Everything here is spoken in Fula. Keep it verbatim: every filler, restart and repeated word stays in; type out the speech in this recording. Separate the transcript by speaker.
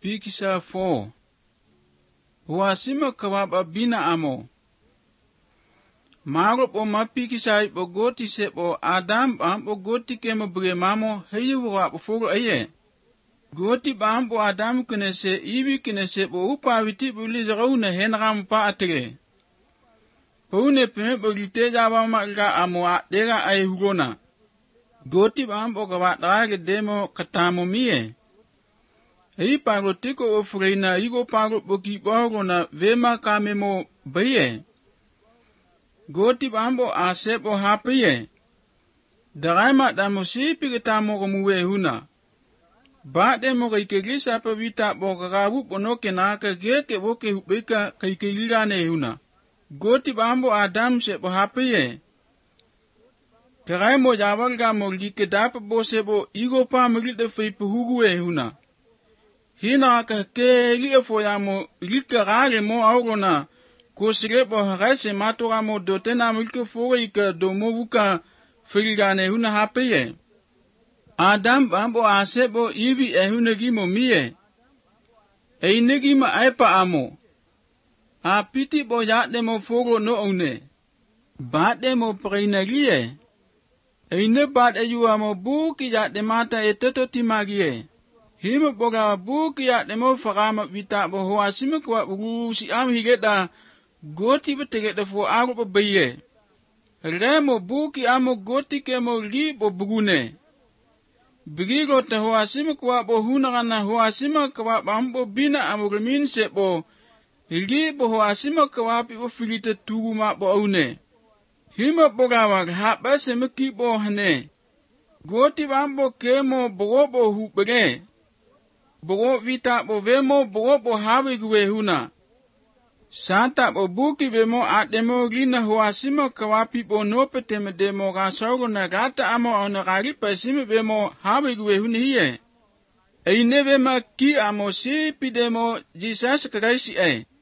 Speaker 1: Pikisa four. Huasima kawapa bina amo. Maro po mapikisa ipo goti sepo Adam bampo goti kemo bremamo heyu wapo foro aye. Goti bampo Adam kinese ibi kinese po upa witi buli zarauna henram pa atere. Pune peme bolite jaba maga amo adera ay hurona. Goti bampo kawatrage demo katamo mie. Hei paro tiko o freina igo paro poki paro na vema kamemo baye. Goti bambo asepo hapiye. Daraima damo sipi ketamo komuwe huna. Bade mo kaikirisa pavita bo karabu ponoke naka geke woke hupeka kaikirane huna. Goti bambo Adam sepo hapiye. Karaimo jawarga mo likedapa bo sebo igo pa mrite feipu huguwe huna. Hina ka ke liefo ya mo likarare mo aurona ko sirebo harese matora mo dotena milke fore ika domo wuka filgane huna hapeye. Adam bambo asebo ivi e hunegi mo mie. E inegi ma aipa amo. A piti bo yate mo foro no one. Bate mo preinagie. E ine bate yua mo buki yate mata e toto timagie. Hima boga buki ya demo farama vita bo hoasime kwa uru si am higeta goti betegeta fo ago bo beye. Remo buki amo goti kemo li bo bugune. Bigigo te hoasime kwa bo hunagana hoasime kwa bambo bina amo remin se bo li bo hoasime kwa pi bo filite tuguma bo aune. Hima boga wag hapa se meki bo hane. Goti bambo kemo bo bo hupege. Bogo vita bo vemo bogo bo hawe guwe huna. Santa bo buki vemo atemo glina hoasima kawapi bo nope teme demo gasoro na gata amo onagari pasime vemo hawe guwe huna hiye. Eine vema ki amo si pidemo Jesus Christ e.